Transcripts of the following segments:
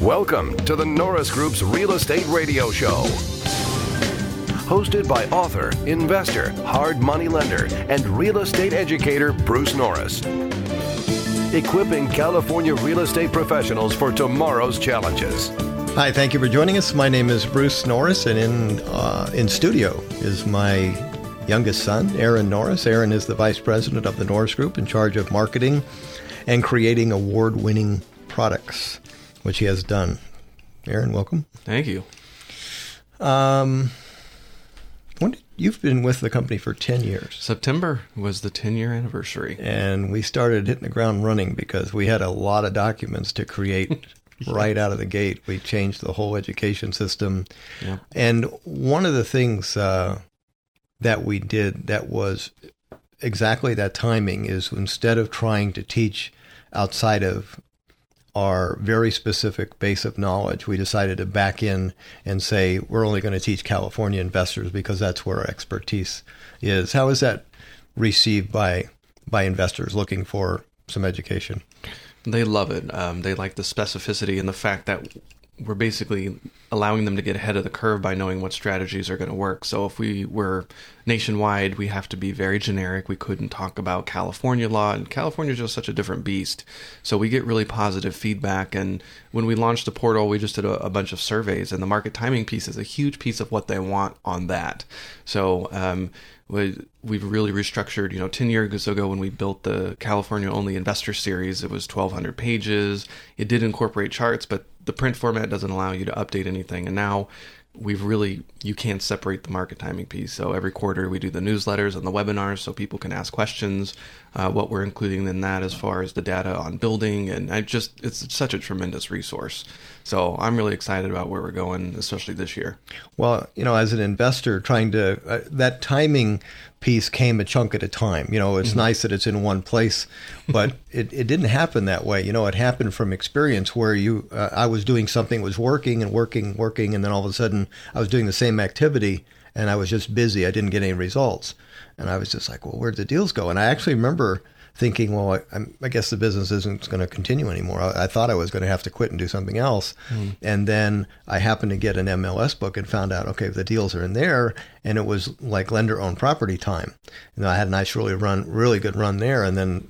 Welcome to the Norris Group's Real Estate Radio Show. Hosted by author, investor, hard money lender, and real estate educator Bruce Norris. Equipping California real estate professionals for tomorrow's challenges. Hi, thank you for joining us. My name is Bruce Norris, and in studio is my youngest son, Aaron Norris. Aaron is the vice president of the Norris Group, in charge of marketing and creating award-winning products, which he has done. Aaron, welcome. Thank you. You've been with the company for 10 years. September was the 10-year anniversary. And we started hitting the ground running because we had a lot of documents to create right out of the gate. We changed the whole education system. Yep. And one of the things that we did that was exactly that timing is, instead of trying to teach outside of our very specific base of knowledge, we decided to back in and say, we're only going to teach California investors because that's where our expertise is. How is that received by investors looking for some education? They love it. They like the specificity and the fact that we're basically allowing them to get ahead of the curve by knowing what strategies are going to work. So if we were nationwide, we have to be very generic. We couldn't talk about California law, and California is just such a different beast. So we get really positive feedback. And when we launched the portal, we just did a bunch of surveys, and the market timing piece is a huge piece of what they want on that. So we've really restructured, 10 years ago when we built the California Only Investor Series, it was 1,200 pages. It did incorporate charts, but the print format doesn't allow you to update anything. And now you can't separate the market timing piece. So every quarter we do the newsletters and the webinars so people can ask questions, what we're including in that as far as the data on building. And it's such a tremendous resource. So I'm really excited about where we're going, especially this year. Well, as an investor trying to, that timing piece came a chunk at a time. It's nice that it's in one place, but it didn't happen that way. It happened from experience where I was doing something that was working, and then all of a sudden I was doing the same activity and I was just busy. I didn't get any results. And I was just like, well, where'd the deals go? And I actually remember thinking, well, I guess the business isn't going to continue anymore. I thought I was going to have to quit and do something else. And then I happened to get an MLS book and found out, okay, the deals are in there. And it was like lender-owned property time. I had a nice, really good run there. And then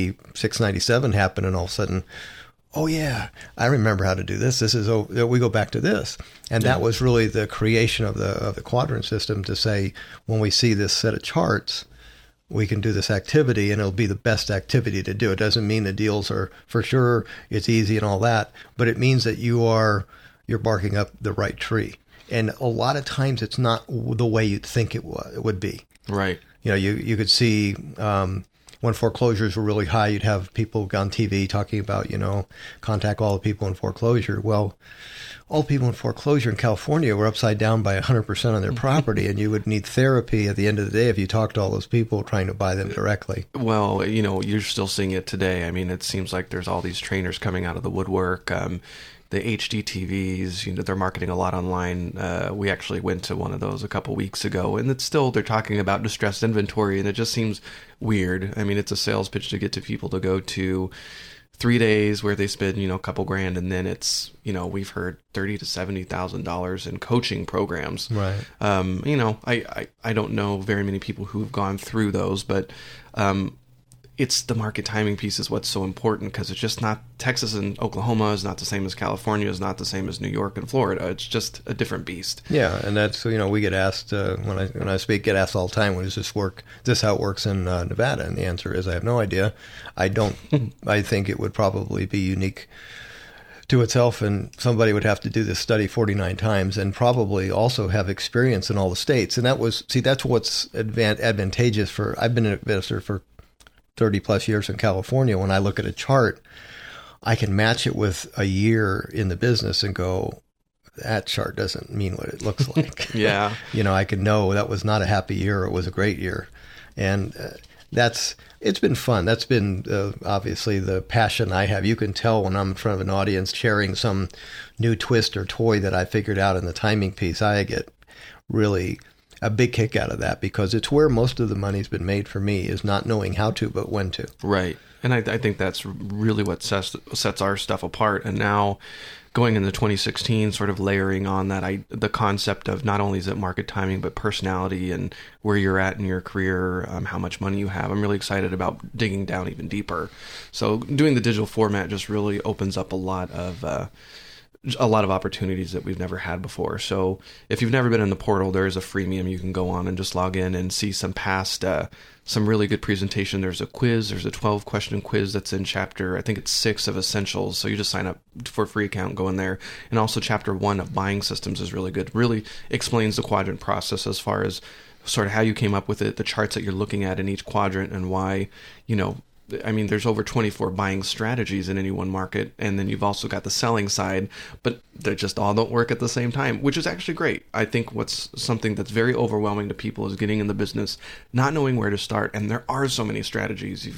96, 97 happened, and all of a sudden, oh yeah, I remember how to do this. We go back to this. And that was really the creation of the quadrant system, to say, when we see this set of charts, we can do this activity, and it'll be the best activity to do. It doesn't mean the deals are for sure, it's easy and all that, but it means that you're barking up the right tree. And a lot of times it's not the way you'd think it would be. Right. You could see when foreclosures were really high, you'd have people on TV talking about, contact all the people in foreclosure. Well, all the people in foreclosure in California were upside down by 100% on their property, and you would need therapy at the end of the day if you talked to all those people trying to buy them directly. Well, you're still seeing it today. I mean, it seems like there's all these trainers coming out of the woodwork. The HD TVs, they're marketing a lot online. We actually went to one of those a couple weeks ago, and they're talking about distressed inventory, and it just seems weird. I mean, it's a sales pitch to get to people to go to 3 days where they spend, a couple grand, and then it's, we've heard $30,000 to $70,000 in coaching programs. Right. I don't know very many people who've gone through those, but it's the market timing piece is what's so important, because it's just not, Texas and Oklahoma is not the same as California, is not the same as New York and Florida. It's just a different beast. Yeah, and that's, we get asked, when I speak, get asked all the time, does this work? Is this how it works in Nevada? And the answer is, I have no idea. I think it would probably be unique to itself, and somebody would have to do this study 49 times and probably also have experience in all the states. And that's what's advantageous I've been an investor for 30 plus years in California. When I look at a chart, I can match it with a year in the business and go, that chart doesn't mean what it looks like. Yeah. I can know that was not a happy year. It was a great year. And it's been fun. That's been obviously the passion I have. You can tell when I'm in front of an audience sharing some new twist or toy that I figured out in the timing piece, I get really a big kick out of that, because it's where most of the money's been made for me, is not knowing how to, but when to. Right. And I think that's really what sets our stuff apart. And now going into 2016, sort of layering on that, the concept of not only is it market timing, but personality and where you're at in your career, how much money you have. I'm really excited about digging down even deeper. So doing the digital format just really opens up a lot of opportunities that we've never had before. So if you've never been in the portal, there is a freemium. You can go on and just log in and see some past, some really good presentation. There's a quiz. There's a 12-question quiz that's in chapter, I think it's 6 of Essentials. So you just sign up for a free account, go in there. And also chapter 1 of Buying Systems is really good. Really explains the quadrant process as far as sort of how you came up with it, the charts that you're looking at in each quadrant, and why, there's over 24 buying strategies in any one market, and then you've also got the selling side, but they just all don't work at the same time, which is actually great. I think what's something that's very overwhelming to people is getting in the business, not knowing where to start, and there are so many strategies.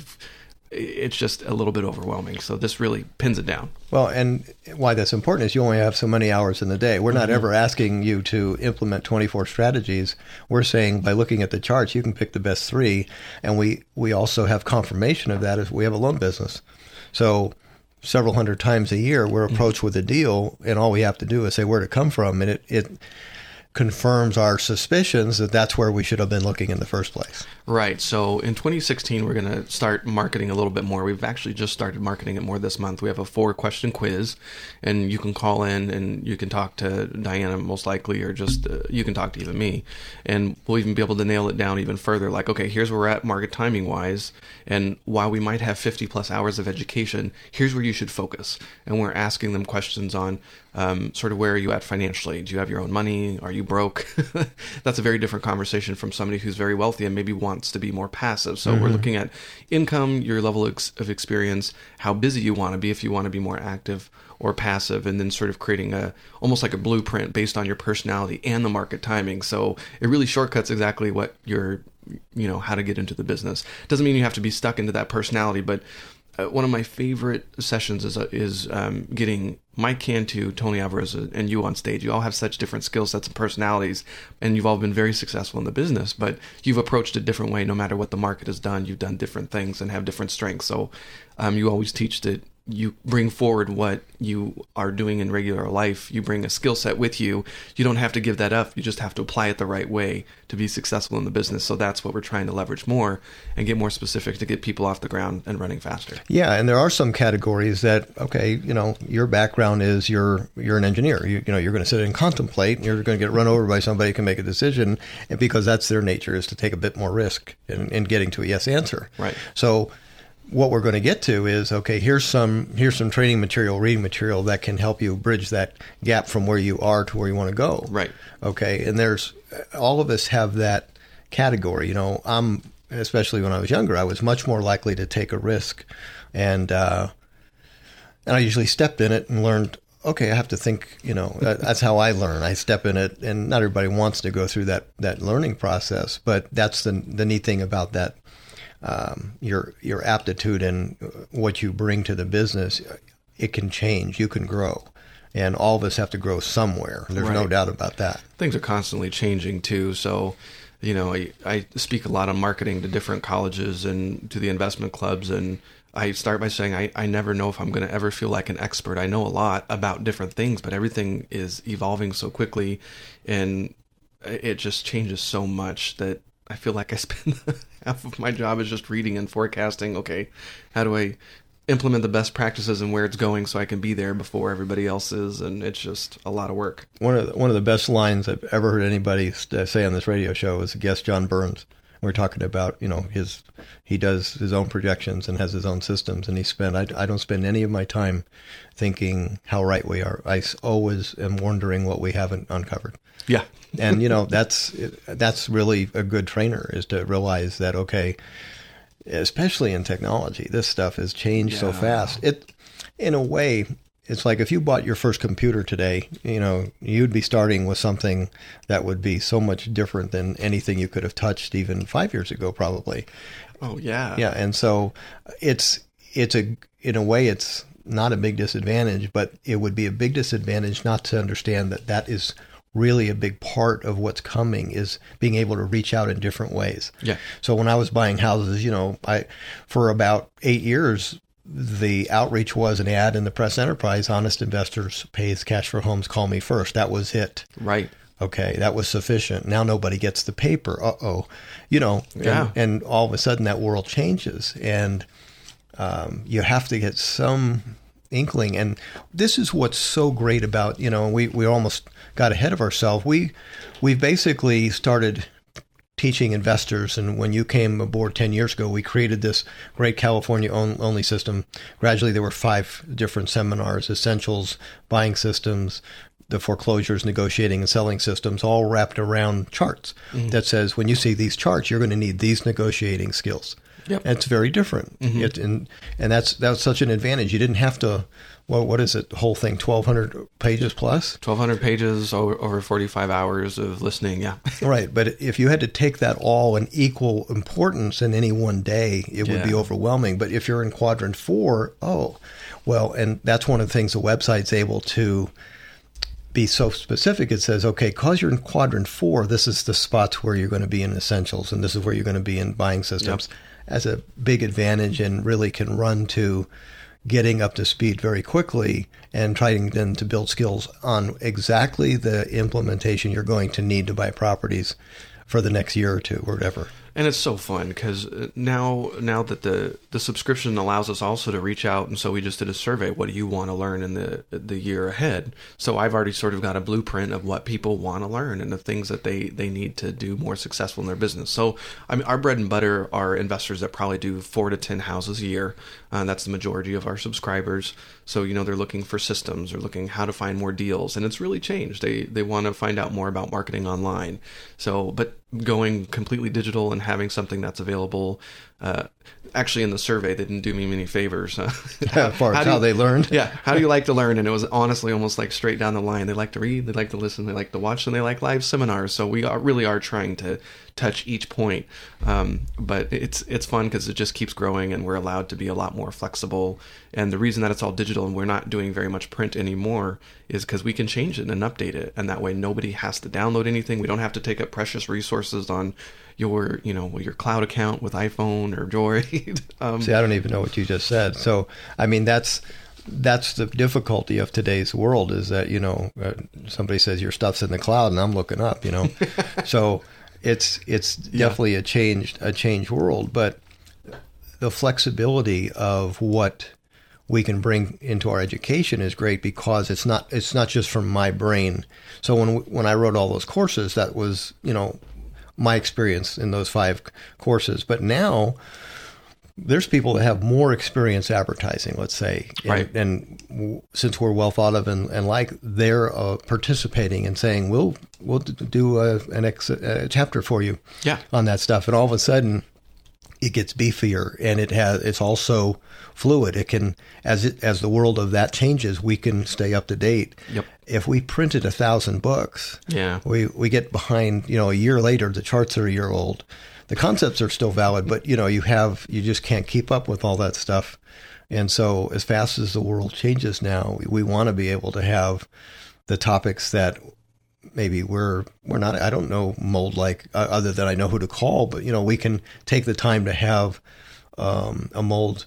It's just a little bit overwhelming. So this really pins it down. Well, and why that's important is you only have so many hours in the day. We're not ever asking you to implement 24 strategies. We're saying by looking at the charts, you can pick the best 3. And we also have confirmation of that as we have a loan business. So several hundred times a year, we're approached with a deal, and all we have to do is say where to come from. And it confirms our suspicions that that's where we should have been looking in the first place. Right. So in 2016, we're going to start marketing a little bit more. We've actually just started marketing it more this month. We have a 4-question quiz, and you can call in and you can talk to Diana most likely, or just you can talk to even me, and we'll even be able to nail it down even further. Like, okay, here's where we're at market timing wise, and while we might have 50 plus hours of education, here's where you should focus. And we're asking them questions on sort of where are you at financially? Do you have your own money? Are you broke? That's a very different conversation from somebody who's very wealthy and maybe wants to be more passive. So we're looking at income, your level of experience, how busy you want to be, if you want to be more active or passive, and then sort of creating almost like a blueprint based on your personality and the market timing. So it really shortcuts exactly what how to get into the business. Doesn't mean you have to be stuck into that personality, but one of my favorite sessions is getting Mike Cantu, Tony Alvarez, and you on stage. You all have such different skill sets and personalities, and you've all been very successful in the business, but you've approached it a different way. No matter what the market has done, you've done different things and have different strengths. So you always teach that you bring forward what you are doing in regular life. You bring a skill set with you. You don't have to give that up. You just have to apply it the right way to be successful in the business. So that's what we're trying to leverage more and get more specific to get people off the ground and running faster. Yeah, and there are some categories that, okay, your background is you're an engineer. You're going to sit and contemplate, and you're going to get run over by somebody who can make a decision, and because that's their nature, is to take a bit more risk in getting to a yes answer. Right. So what we're going to get to is, okay, here's some training material, reading material that can help you bridge that gap from where you are to where you want to go. Right. Okay. And all of us have that category. Especially when I was younger, I was much more likely to take a risk, and I usually stepped in it and learned, okay, I have to think, that's how I learn. I step in it, and not everybody wants to go through that learning process, but that's the neat thing about that. Your aptitude and what you bring to the business, it can change. You can grow, and all of us have to grow somewhere. There's no doubt about that. Things are constantly changing too. So, I speak a lot on marketing to different colleges and to the investment clubs, and I start by saying I never know if I'm going to ever feel like an expert. I know a lot about different things, but everything is evolving so quickly, and it just changes so much that I feel like I spend half of my job is just reading and forecasting. Okay, how do I implement the best practices and where it's going so I can be there before everybody else is? And it's just a lot of work. One of the best lines I've ever heard anybody say on this radio show was the guest John Burns. We're talking about, he does his own projections and has his own systems, and I don't spend any of my time thinking how right we are. I always am wondering what we haven't uncovered. Yeah. And, that's really a good trainer, is to realize that, okay, especially in technology, this stuff has changed so fast. In a way, it's like if you bought your first computer today, you'd be starting with something that would be so much different than anything you could have touched even 5 years ago, probably. Oh, yeah. Yeah. And so in a way, it's not a big disadvantage, but it would be a big disadvantage not to understand that is really a big part of what's coming is being able to reach out in different ways. Yeah. So when I was buying houses, for about 8 years, the outreach was an ad in the Press Enterprise, Honest Investors Pays Cash for Homes, call me first. That was it. Right. Okay, that was sufficient. Now nobody gets the paper. Yeah. And all of a sudden that world changes, and you have to get some inkling. And this is what's so great about, we almost got ahead of ourselves. We basically started teaching investors, and when you came aboard 10 years ago, we created this great California only system. Gradually there were 5 different seminars: essentials, buying systems, the foreclosures, negotiating and selling systems, all wrapped around charts that says, when you see these charts, you're going to need these negotiating skills. Yep. And it's very different. And that's such an advantage. You didn't have to, what is it, the whole thing, 1,200 pages plus? 1,200 pages, over 45 hours of listening, yeah. Right, but if you had to take that all in equal importance in any one day, it would be overwhelming. But if you're in quadrant 4, and that's one of the things the website's able to be so specific. It says, okay, because you're in quadrant 4, this is the spots where you're going to be in essentials, and this is where you're going to be in buying systems. Yep. As a big advantage, and really can run to getting up to speed very quickly and trying then to build skills on exactly the implementation you're going to need to buy properties for the next year or two or whatever. And it's so fun because now that the subscription allows us also to reach out, and so we just did a survey. What do you want to learn in the year ahead? So I've already sort of got a blueprint of what people want to learn and the things that they need to do more successful in their business. So I mean, our bread and butter are investors that probably do 4 to 10 houses a year. That's the majority of our subscribers. So, they're looking for systems, they're looking how to find more deals, and it's really changed. They want to find out more about marketing online. So, but going completely digital and having something that's available, actually in the survey, they didn't do me many favors. How they learned. Yeah. How do you like to learn? And it was honestly almost like straight down the line. They like to read, they like to listen, they like to watch, and they like live seminars. So we really are trying to touch each point. But it's fun because it just keeps growing, and we're allowed to be a lot more flexible. And the reason that it's all digital and we're not doing very much print anymore is because we can change it and update it. And that way nobody has to download anything. We don't have to take up precious resources on your cloud account with iPhone or Droid. See, I don't even know what you just said. So, I mean, that's the difficulty of today's world is that, somebody says your stuff's in the cloud and I'm looking up, So it's definitely a changed world, but the flexibility of what we can bring into our education is great because it's not just from my brain. So when I wrote all those courses, that was, my experience in those 5 courses. But now there's people that have more experience advertising, let's say, and since we're well thought of and they're participating and saying we'll do a chapter for you on that stuff, and all of a sudden it gets beefier, and it's also fluid. It can, as the world of that changes, we can stay up to date. Yep. If we printed 1,000 books, we get behind. A year later, the charts are a year old. The concepts are still valid, but you just can't keep up with all that stuff. And so, as fast as the world changes now, we want to be able to have the topics that maybe we're not, I don't know, mold like, other than I know who to call, but, we can take the time to have a mold,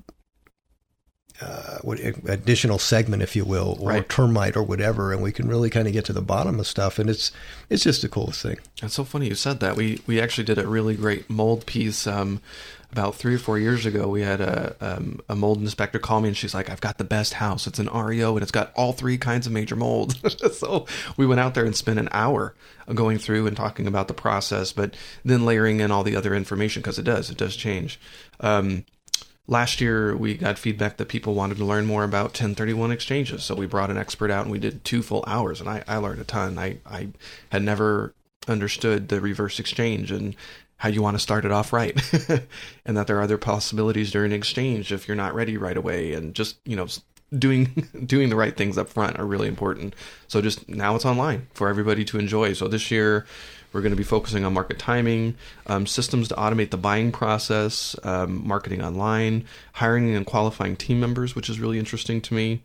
additional segment, if you will, or termite or whatever, and we can really kind of get to the bottom of stuff. And it's just the coolest thing. That's so funny you said that. We actually did a really great mold piece, about 3 or 4 years ago. We had a mold inspector call me, and she's like, I've got the best house. It's an REO, and it's got all 3 kinds of major mold. So we went out there and spent an hour going through and talking about the process, but then layering in all the other information, because it does change. Last year, we got feedback that people wanted to learn more about 1031 exchanges. So we brought an expert out and we did 2 full hours, and I learned a ton. I had never understood the reverse exchange and how you want to start it off right, and that there are other possibilities during exchange if you're not ready right away, and just doing the right things up front are really important. So just now it's online for everybody to enjoy. So this year we're going to be focusing on market timing, systems to automate the buying process, marketing online, hiring and qualifying team members, which is really interesting to me.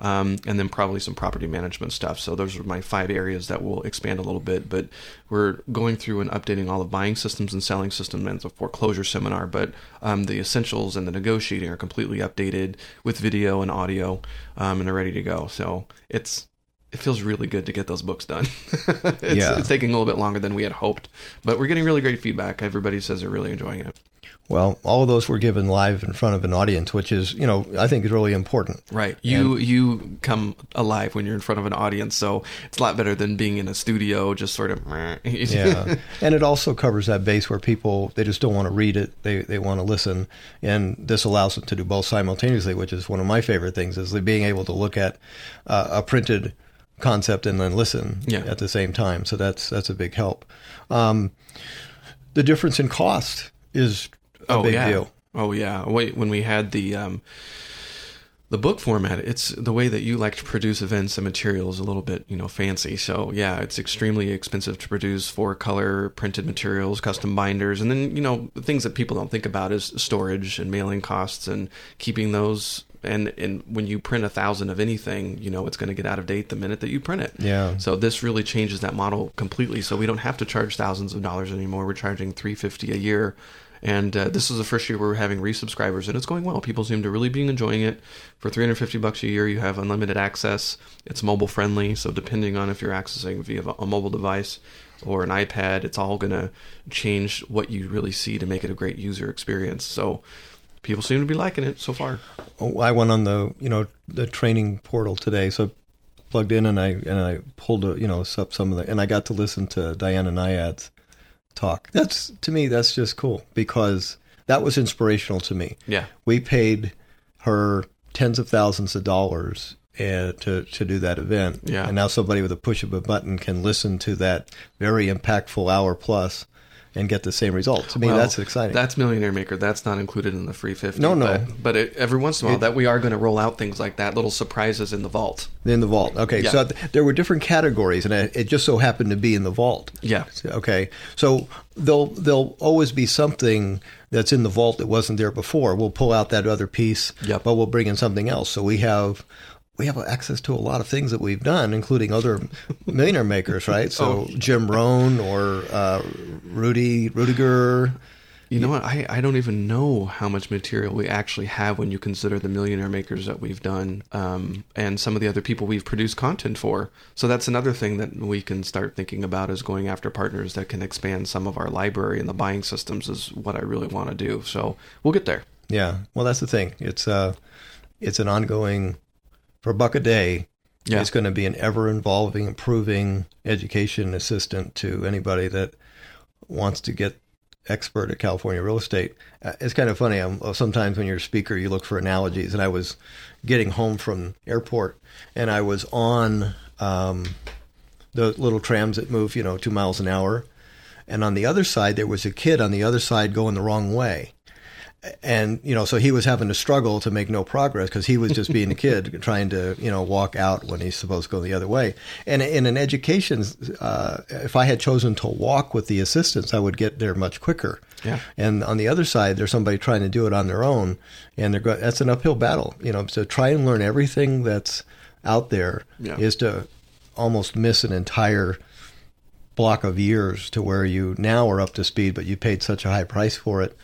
and then probably some property management stuff. So those are my 5 areas that will expand a little bit. But we're going through and updating all the buying systems and selling systems and the foreclosure seminar. But the essentials and the negotiating are completely updated with video and audio, and they're ready to go. So it feels really good to get those books done. It's taking a little bit longer than we had hoped, but we're getting really great feedback. Everybody says they're really enjoying it. Well, all of those were given live in front of an audience, which is, I think is really important. Right. You come alive when you're in front of an audience, so it's a lot better than being in a studio, just sort of. Yeah. And it also covers that base where people, they just don't want to read it. They want to listen. And this allows them to do both simultaneously, which is one of my favorite things, is being able to look at a printed concept and then listen at the same time. So that's a big help. The difference in cost is a big deal. Oh yeah. When we had the book format, it's the way that you like to produce events and materials a little bit, fancy. So yeah, it's extremely expensive to produce 4-color printed materials, custom binders, and then the things that people don't think about is storage and mailing costs and keeping those. And when you print 1,000 of anything, it's going to get out of date the minute that you print it. Yeah. So this really changes that model completely. So we don't have to charge thousands of dollars anymore. We're charging $350 a year. And this is the first year we're having resubscribers, and it's going well. People seem to really be enjoying it. For $350 a year, you have unlimited access. It's mobile friendly, so depending on if you're accessing via a mobile device or an iPad, it's all going to change what you really see to make it a great user experience. So people seem to be liking it so far. Oh, I went on the training portal today, so plugged in and I pulled up some of the, and I got to listen to Diana Nyad's talk. To me, that's just cool, because that was inspirational to me. Yeah. We paid her tens of thousands of dollars to do that event. Yeah. And now somebody with a push of a button can listen to that very impactful hour plus and get the same result. To me, that's exciting. That's Millionaire Maker. That's not included in the free 50. No. But every once in a while, that we are going to roll out things like that, little surprises in the vault. In the vault. Okay. Yeah. So there were different categories, and it just so happened to be in the vault. Yeah. Okay. So there'll always be something that's in the vault that wasn't there before. We'll pull out that other piece, but we'll bring in something else. So we have access to a lot of things that we've done, including other millionaire makers, right? So Jim Rohn or Rudiger. You know what? I don't even know how much material we actually have when you consider the millionaire makers that we've done, and some of the other people we've produced content for. So that's another thing that we can start thinking about, is going after partners that can expand some of our library, and the buying systems is what I really want to do. So we'll get there. Yeah. Well, that's the thing. It's an ongoing. For $1 a day, it's going to be an ever-evolving, improving education assistant to anybody that wants to get expert at California real estate. It's kind of funny. Sometimes when you're a speaker, you look for analogies. And I was getting home from airport, and I was on the little trams that move, 2 miles an hour. And on the other side, there was a kid on the other side going the wrong way. And, so he was having to struggle to make no progress because he was just being a kid trying to, walk out when he's supposed to go the other way. And in an education, if I had chosen to walk with the assistants, I would get there much quicker. Yeah. And on the other side, there's somebody trying to do it on their own, and that's an uphill battle. So try and learn everything that's out there is to almost miss an entire block of years to where you now are up to speed, but you paid such a high price for it.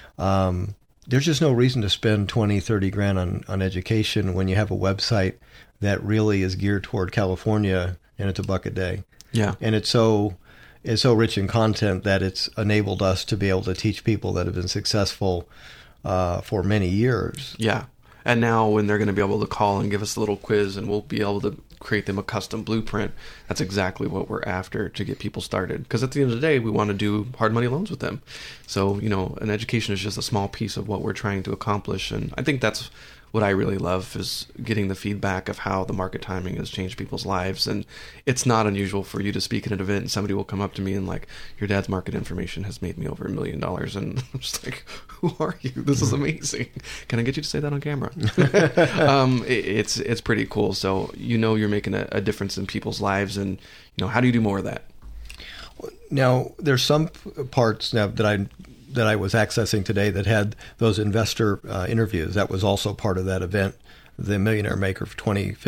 There's just no reason to spend 20, 30 grand on education when you have a website that really is geared toward California, and it's $1 a day. Yeah. And it's so rich in content that it's enabled us to be able to teach people that have been successful for many years. Yeah. And now when they're going to be able to call and give us a little quiz, and we'll be able to create them a custom blueprint, that's exactly what we're after to get people started. Because at the end of the day, we want to do hard money loans with them. So, an education is just a small piece of what we're trying to accomplish. And I think that's what I really love, is getting the feedback of how the market timing has changed people's lives. And it's not unusual for you to speak at an event and somebody will come up to me and like, your dad's market information has made me over $1 million. And I'm just like, who are you? This is amazing. Can I get you to say that on camera? It's pretty cool. So, you're making a difference in people's lives. And, how do you do more of that? Now, there's some parts now that I was accessing today that had those investor interviews. That was also part of that event the Millionaire Maker for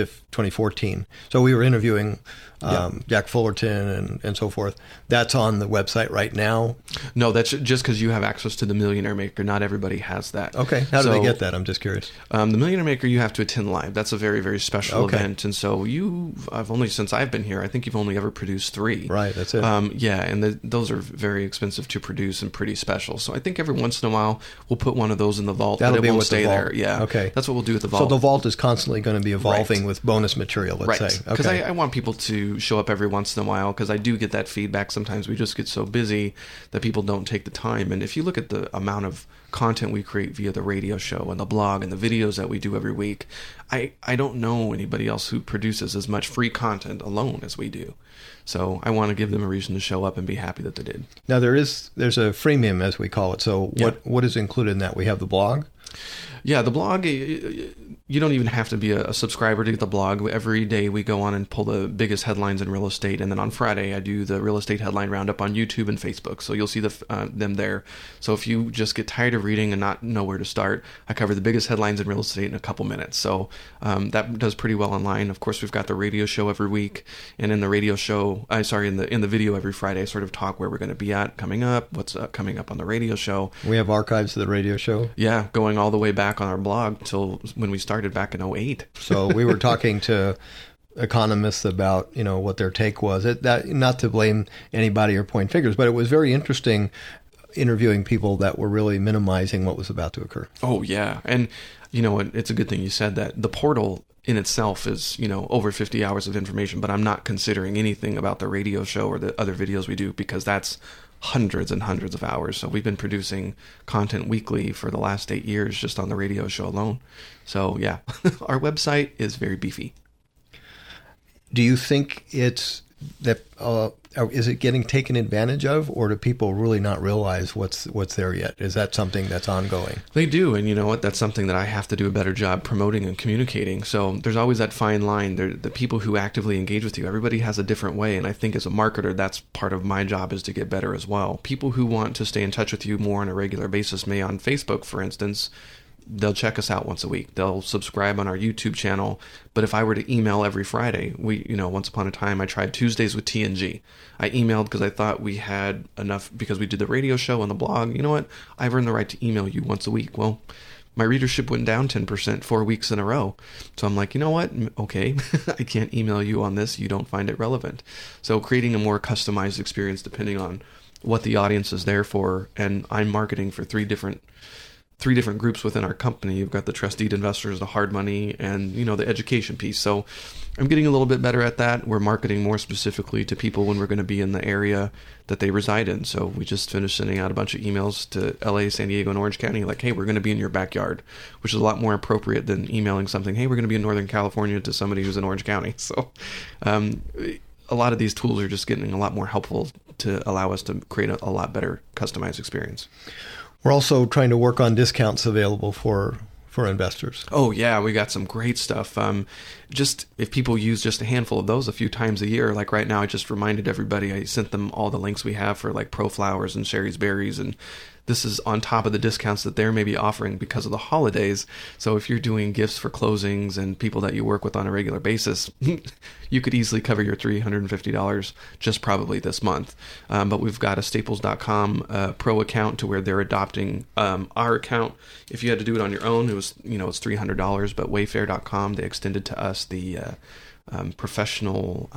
2014. So we were interviewing Jack Fullerton and so forth. That's on the website right now? No, that's just because you have access to the Millionaire Maker. Not everybody has that. Okay. How do they get that? I'm just curious. The Millionaire Maker, you have to attend live. That's a very, very special event. And so I've only, since I've been here, I think you've only ever produced 3. Right, that's it. Yeah, and those are very expensive to produce and pretty special. So I think every once in a while we'll put one of those in the vault. That'll but be it won't with stay the vault. there. Yeah. Okay. That's what we'll do with the vault. So the vault is constantly going to be evolving with bonus material, let's say. Because okay. I want people to show up every once in a while, because I do get that feedback. Sometimes we just get so busy that people don't take the time. And if you look at the amount of content we create via the radio show and the blog and the videos that we do every week, I don't know anybody else who produces as much free content alone as we do. So I want to give them a reason to show up and be happy that they did. Now there's a freemium, as we call it. So what is included in that? We have the blog? Yeah, the blog, you don't even have to be a subscriber to get the blog. Every day we go on and pull the biggest headlines in real estate. And then on Friday, I do the real estate headline roundup on YouTube and Facebook. So you'll see them there. So if you just get tired of reading and not know where to start, I cover the biggest headlines in real estate in a couple minutes. So that does pretty well online. Of course, we've got the radio show every week. And in the radio show, in the video every Friday, I sort of talk where we're going to be at coming up, what's coming up on the radio show. We have archives of the radio show? Yeah, going all the way back on our blog till when we started back in 2008. So we were talking to economists about what their take was. That not to blame anybody or point fingers, but it was very interesting interviewing people that were really minimizing what was about to occur. Oh yeah, and it's a good thing you said that. The portal in itself is over 50 hours of information, but I'm not considering anything about the radio show or the other videos we do, because that's hundreds and hundreds of hours. So we've been producing content weekly for the last 8 years just on the radio show alone. So yeah, our website is very beefy. Do you think it's that is it getting taken advantage of, or do people really not realize what's there yet? Is that something that's ongoing? They do, and you know what? That's something that I have to do a better job promoting and communicating. So there's always that fine line. The people who actively engage with you, everybody has a different way, and I think as a marketer, that's part of my job, is to get better as well. People who want to stay in touch with you more on a regular basis may, on Facebook, for instance, they'll check us out once a week. They'll subscribe on our YouTube channel. But if I were to email every Friday, once upon a time, I tried Tuesdays with TNG. I emailed because I thought we had enough, because we did the radio show and the blog. You know what? I've earned the right to email you once a week. Well, my readership went down 10% 4 weeks in a row. So I'm like, you know what? Okay, I can't email you on this. You don't find it relevant. So creating a more customized experience depending on what the audience is there for. And I'm marketing for three different groups within our company. You've got the trusted investors, the hard money, and the education piece. So I'm getting a little bit better at that. We're marketing more specifically to people when we're going to be in the area that they reside in. So we just finished sending out a bunch of emails to LA, San Diego, and Orange County, like, hey, we're going to be in your backyard, which is a lot more appropriate than emailing something, hey, we're going to be in Northern California, to somebody who's in Orange County. So a lot of these tools are just getting a lot more helpful to allow us to create a lot better customized experience. We're also trying to work on discounts available for investors. Oh yeah, we got some great stuff. Just if people use just a handful of those a few times a year, like right now, I just reminded everybody, I sent them all the links we have for like Pro Flowers and Sherry's Berries, and this is on top of the discounts that they're maybe offering because of the holidays. So if you're doing gifts for closings and people that you work with on a regular basis, you could easily cover your $350 just probably this month. But we've got a Staples.com pro account to where they're adopting our account. If you had to do it on your own, it was it's $300. But Wayfair.com, they extended to us the professional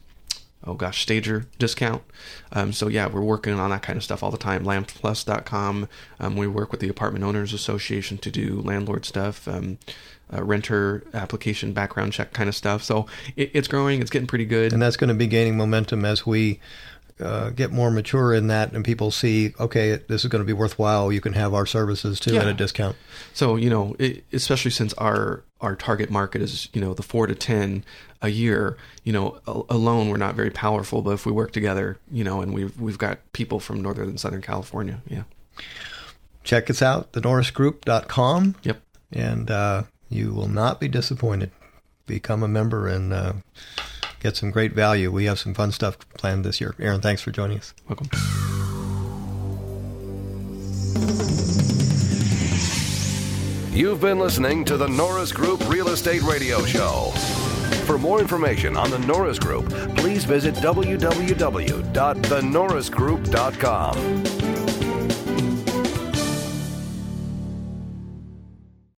stager discount. So yeah, we're working on that kind of stuff all the time. LandPlus.com. We work with the Apartment Owners Association to do landlord stuff, renter application background check kind of stuff. So it's growing. It's getting pretty good. And that's going to be gaining momentum as we get more mature in that, and people see, okay, this is going to be worthwhile. You can have our services too at a discount. So, especially since our target market is, the 4 to 10 a year, alone we're not very powerful, but if we work together, and we've got people from Northern and Southern California. Yeah. Check us out, thenorrisgroup.com. Yep. And you will not be disappointed. Become a member and get some great value. We have some fun stuff planned this year. Aaron, thanks for joining us. Welcome. You've been listening to the Norris Group Real Estate Radio Show. For more information on the Norris Group, please visit www.thenorrisgroup.com.